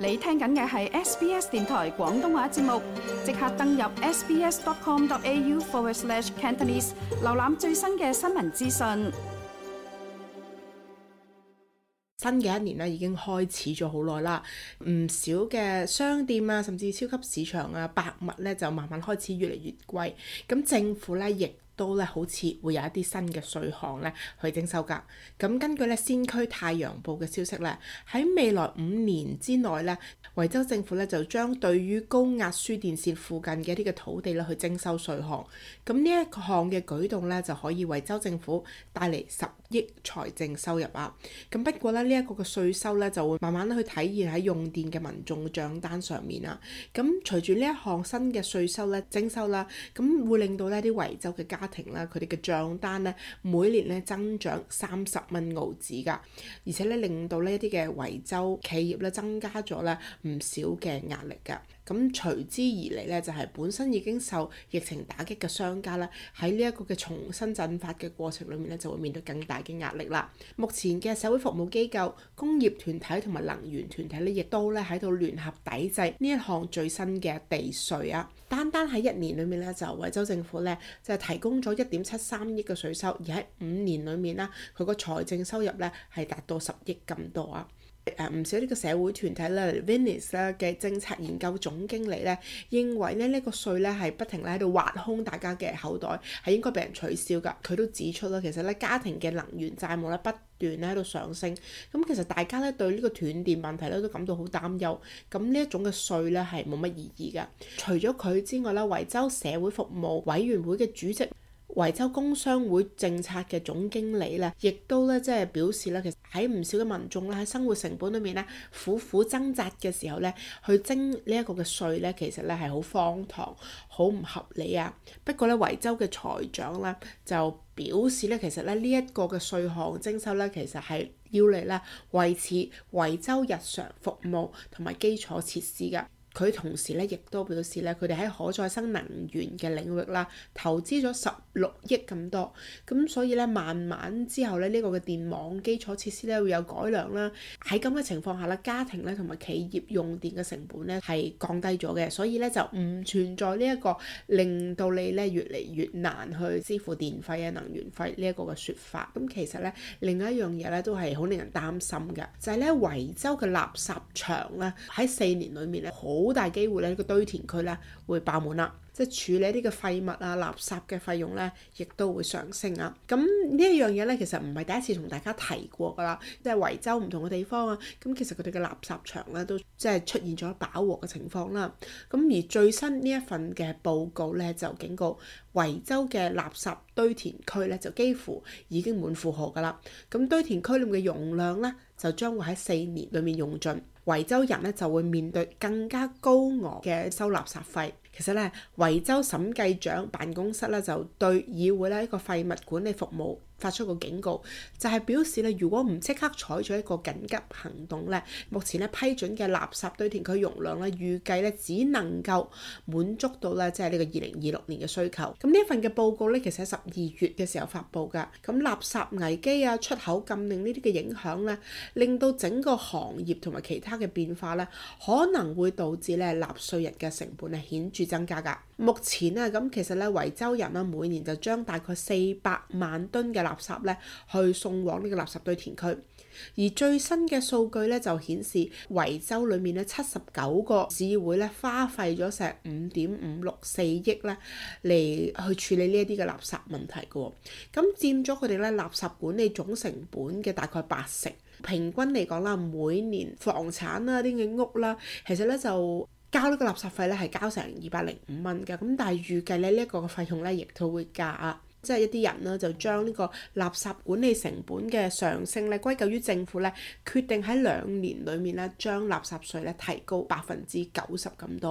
你聽緊嘅係 SBS 電台廣東話節目，即刻登入 sbs.com.au/Cantonese 瀏覽最新嘅新聞資訊。 新嘅一年咧已經開始咗好耐啦，唔少嘅商店啊，甚至超級市場啊，百物咧就慢慢開始越嚟越貴。咁政府咧亦都咧好似會有一啲新嘅稅項咧去徵收㗎。咁根據咧先驅太陽報嘅消息咧，喺未來5年之內咧，維州政府咧就將對於高壓輸電線附近嘅一啲嘅土地咧去徵收稅項。咁呢一項嘅舉動咧就可以為州政府帶嚟10億財政收入啊。咁不過咧呢一個嘅稅收咧就會慢慢去體現喺用電嘅民眾賬單上面啊。咁隨住呢一項新嘅稅收咧徵收啦，咁會令到呢啲維州嘅家庭啦，佢哋嘅賬單咧每年咧增長30蚊澳紙㗎，而且咧令到呢一啲嘅維州企業咧增加咗咧唔少嘅壓力㗎。咁隨之而嚟咧就係本身已經受疫情打擊嘅商家咧喺呢一個嘅重新振發嘅過程裏面咧就會面對更大嘅壓力啦。目前嘅社會服務機構、工業團體同埋能源團體咧亦都咧喺度聯合抵制呢一項最新嘅地稅啊。單喺1年裏面咧就維州政府咧就係提供咗1.73億嘅稅收，而喺5年裏面啦佢個財政收入咧係達到10億咁多啊。唔少呢個社會團體咧 Venice 咧嘅政策研究總經理咧認為咧呢個稅咧係不停咧喺度挖空大家嘅口袋，係應該被人取消㗎。佢都指出啦，其實咧家庭嘅能源債務咧不斷咧喺度上升，咁其實大家咧對呢個斷電問題咧都感到好擔憂。咁呢一種嘅稅咧係冇乜意義㗎。除咗佢之外咧，維州社會服務委員會嘅主席、維州工商會政策嘅總經理咧，亦都咧即係表示咧，其實喺唔少嘅民眾咧喺生活成本裏面咧苦苦掙扎嘅時候咧，去徵呢一個嘅稅咧，其實咧係好荒唐、好唔合理啊。不過咧，維州嘅財長咧就表示咧，其實咧呢一個嘅稅項徵收咧，其實係要嚟咧維持維州日常服務同埋基礎設施㗎。佢同時咧，亦都表示咧，佢哋喺可再生能源嘅領域啦，投資咗16億咁多，咁所以咧，慢慢之後咧，呢個嘅電網基礎設施咧會有改良啦。喺咁嘅情況下咧，家庭咧同埋企業用電嘅成本咧係降低咗嘅，所以咧就唔存在呢一個令到你咧越嚟越難去支付電費啊、能源費呢一個嘅説法。咁其實咧，另一樣嘢咧都係好令人擔心嘅，就係咧維州嘅垃圾場咧喺4年裏面咧好大機會咧，呢個堆填區咧會爆滿啦，即係處理呢啲嘅廢物啊、垃圾嘅費用咧，亦都會上升啊。咁呢一樣嘢咧，其實唔係第一次同大家提過噶啦，即係維州唔同嘅地方啊，咁其實佢哋嘅垃圾場咧都即係出現咗飽和嘅情況啦。咁而最新呢一份嘅報告咧就警告，維州嘅垃圾堆填區咧就幾乎已經滿負荷噶啦。咁堆填區裏面嘅容量咧就將會喺4年裏面用盡。維州人咧就會面對更加高額嘅收垃圾費。其實咧，維州審計長辦公室咧就對議會咧一個廢物管理服務發出個警告，就係表示咧，如果唔即刻採取一個緊急行動咧，目前咧批准嘅垃圾堆填區容量咧預計咧只能夠滿足到咧即係呢個2026年嘅需求。咁呢一份嘅報告咧，其實喺12月嘅時候發布㗎。咁垃圾危機啊、出口禁令呢啲嘅影響咧，令到整個行業同埋其他嘅變化咧，可能會導致咧納稅人嘅成本係顯著增加㗎。目前啊，咁其實咧維州人啊每年就將大概400萬噸嘅垃圾咧去送往呢個垃圾堆填區，而最新嘅數據咧就顯示維州裏面咧79個市議會咧花費咗成5.564億咧嚟去處理呢一啲嘅垃圾問題嘅，咁佔咗佢哋咧垃圾管理總成本嘅大概80%。平均嚟講啦，每年房產啦、啲嘅屋啦，其實咧就交呢個垃圾費咧係交成205蚊嘅，咁但係預計咧呢一個嘅費用咧亦都會加啊。即係一啲人呢，就將呢個垃圾管理成本嘅上升咧歸咎於政府咧決定喺2年裡面咧將垃圾稅咧提高90%咁多㗎。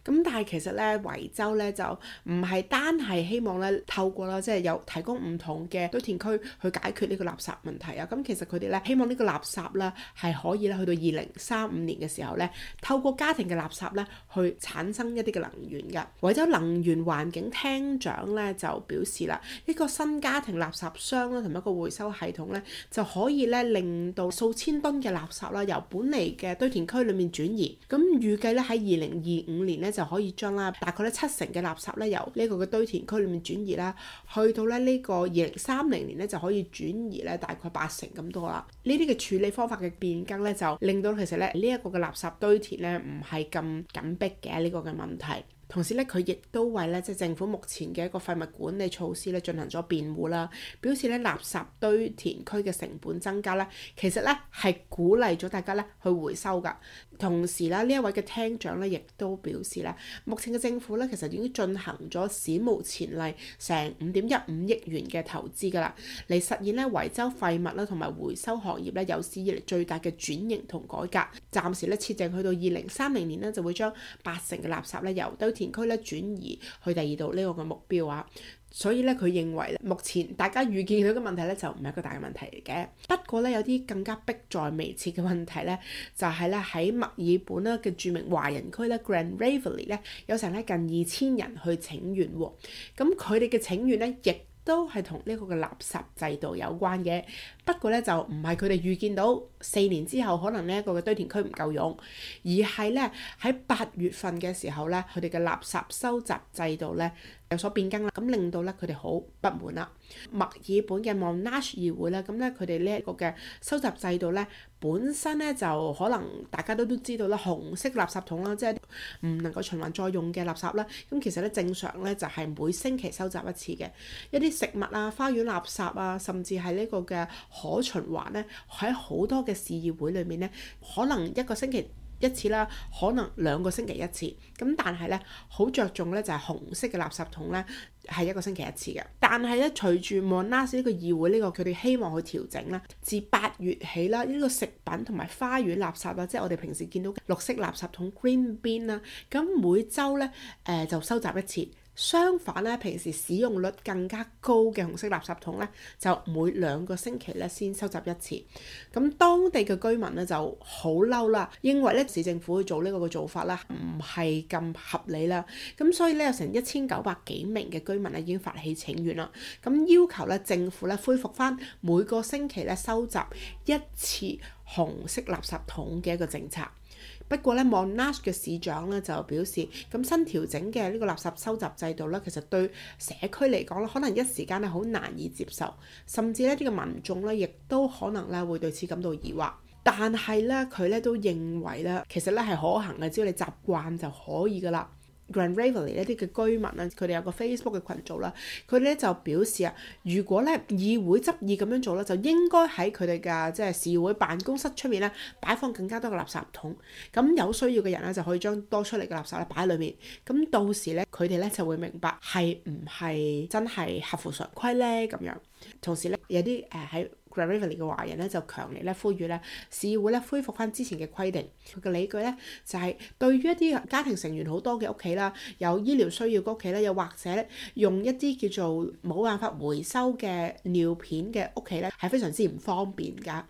咁但係其實咧維州咧就唔係單係希望咧透過啦即係有提供唔同嘅堆填區去解決呢個垃圾問題啊。咁其實佢哋咧希望呢個垃圾咧係可以咧去到2035年嘅時候咧，透過家庭嘅垃圾咧去產生一啲嘅能源㗎。維州能源環境廳長咧就表示啦，一個新家庭垃圾箱啦同埋一個回收系統咧就可以咧令到數千噸嘅垃圾啦由本嚟嘅堆填區裡面轉移。咁預計咧喺2025年咧就可以將啦大概咧70%嘅垃圾咧由呢個嘅堆填區裡面轉移啦，去到咧呢個2030年咧就可以轉移咧大概80%咁多啦。呢啲嘅處理方法嘅變更咧就令到其實咧呢一個嘅垃圾堆填咧唔係咁緊迫嘅呢個嘅問題。同時咧，佢亦都為咧即係政府目前嘅一個廢物管理措施咧進行咗辯護啦，表示咧垃圾堆填區嘅成本增加咧，其實咧係鼓勵咗大家咧去回收㗎。同時啦，呢一位嘅廳長咧亦都表示咧，目前嘅政府咧其實已經進行咗史無前例成5.15億元嘅投資㗎啦，嚟實現咧維州廢物啦同埋回收行業咧有史以嚟最大嘅轉型同改革。暫時咧設定去到2030年咧就會將80%嘅垃圾咧由堆填區咧轉移去第二度呢個嘅目標啊。所以咧佢認為咧目前大家預見到嘅問題咧就唔係一個大嘅問題嚟嘅。不過咧有啲更加迫在眉睫嘅問題咧就係咧喺墨爾本啦嘅著名華人區咧 Grand Waverley 咧有成咧近2000人去請願喎。咁佢哋嘅請願咧亦都係同呢個嘅垃圾制度有關嘅，不過咧就唔係佢哋預見到4年之後可能呢一個嘅堆填區唔夠用，而係咧喺8月份嘅時候咧佢哋嘅垃圾收集制度咧有所變更啦，咁令到咧佢哋好不滿啦。墨爾本嘅 Monash 議會咧，咁咧佢哋呢一個嘅收集制度咧本身咧就可能大家都知道啦，紅色垃圾桶啦，即係唔能夠循環再用嘅垃圾啦。咁其實咧正常咧就係每星期收集一次嘅一啲食物啊、花園垃圾啊，甚至係呢個嘅可循環咧，喺好多嘅市議會裏面咧，可能一個星期一次啦，可能2個星期一次，咁但係咧好着重咧就係紅色嘅垃圾桶咧係1個星期一次嘅。但係咧隨住 Monash 呢個議會呢個佢哋希望去調整啦，自8月起啦，呢個食品同埋花園垃圾啦，即係我哋平時見到綠色垃圾桶 Green Bin 啦，咁每週咧就收集一次。相反咧，平時使用率更加高嘅紅色垃圾桶咧，就每2個星期咧先收集一次。咁當地嘅居民咧就好嬲啦，認為咧市政府去做呢個嘅做法啦，唔係咁合理啦。咁所以咧有成1900幾名嘅居民咧已經發起請願啦，咁要求咧政府咧恢復翻每個星期咧收集一次紅色垃圾桶嘅一個政策。不過咧 Monash 嘅市長咧就表示，咁新調整嘅呢個垃圾收集制度咧，其實對社區嚟講咧，可能一時間咧好難以接受，甚至咧呢個民眾咧亦都可能咧會對此感到疑惑。但係咧佢咧都認為咧，其實咧係可行嘅，只要你習慣就可以噶啦。Grand Waverley 呢啲嘅居民咧，佢哋有個 Facebook 嘅群組啦，佢哋咧就表示啊，如果咧議會執意咁樣做咧，就應該喺佢哋嘅即係市會辦公室出面咧擺放更加多嘅垃圾桶，咁有需要嘅人咧就可以將多出嚟嘅垃圾咧擺喺裏面，咁到時咧佢哋咧就會明白係唔係真係合乎常規咧咁樣。同時咧有啲喺Grand Waverley 嘅華人咧就強烈咧呼籲咧市議會咧恢復翻之前嘅規定。佢嘅理據咧就係對於一啲家庭成員好多嘅屋企啦，有醫療需要嘅屋企咧，又或者咧用一啲叫做冇辦法回收嘅尿片嘅屋企咧，係非常之唔方便㗎。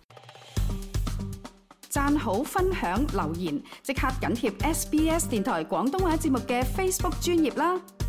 讚好、分享、留言，即刻緊貼SBS 電台廣東話節目嘅 Facebook 專頁啦！